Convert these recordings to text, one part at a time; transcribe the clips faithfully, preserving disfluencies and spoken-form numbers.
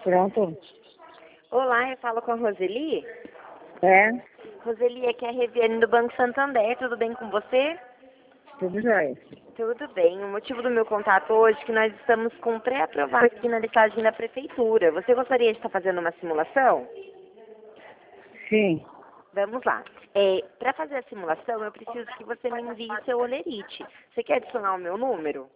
Pronto. Olá, eu falo com a Roseli. É, Roseli, aqui é a Reviane do Banco Santander, tudo bem com você? tudo jóia. Tudo bem. O motivo do meu contato hoje é que nós estamos com pré-aprovado aqui na listagem da Prefeitura. Você gostaria de estar fazendo uma simulação? Sim. Vamos lá. É, para fazer a simulação, eu preciso que você me envie seu olerite. Você quer adicionar o meu número?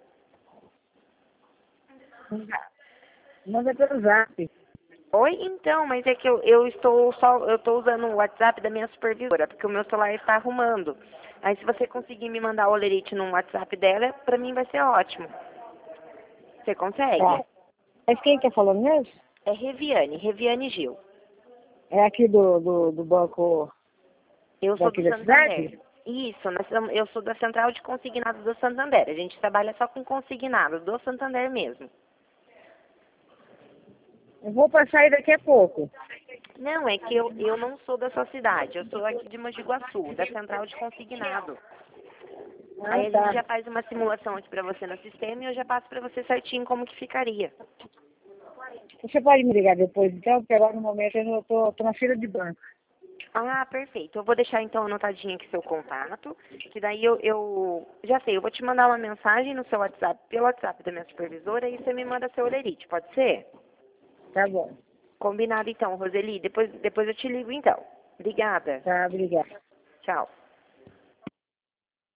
Manda pelo zap. Oi, então, mas é que eu, eu estou só, eu estou usando o WhatsApp da minha supervisora, porque o meu celular está arrumando. Aí se você conseguir me mandar o olerite no WhatsApp dela, para mim vai ser ótimo. Você consegue? Tá. Mas quem que falou mesmo? É Reviane, Reviane Gil. É aqui do, do, do banco Eu sou do daqui da Santander. cidade? Isso, nós somos- eu sou da Central de Consignados do Santander. A gente trabalha só com consignados do Santander mesmo. Eu vou passar aí daqui a pouco. Não, é que eu, eu não sou da sua cidade, eu sou aqui de Mogi Guaçu, da Central de Consignado. Ah, Aí a gente tá. já faz uma simulação aqui para você no sistema e eu já passo para você certinho como que ficaria. Você pode me ligar depois, então, porque agora no momento eu não tô, tô na fila de banco. Ah, perfeito. Eu vou deixar então anotadinho aqui seu contato, que daí eu, eu já sei, eu vou te mandar uma mensagem no seu WhatsApp, pelo WhatsApp da minha supervisora, e você me manda seu olerite, pode ser? Tá bom. Combinado então, Roseli. Depois, depois eu te ligo então. Obrigada. Tá, obrigada. Tchau.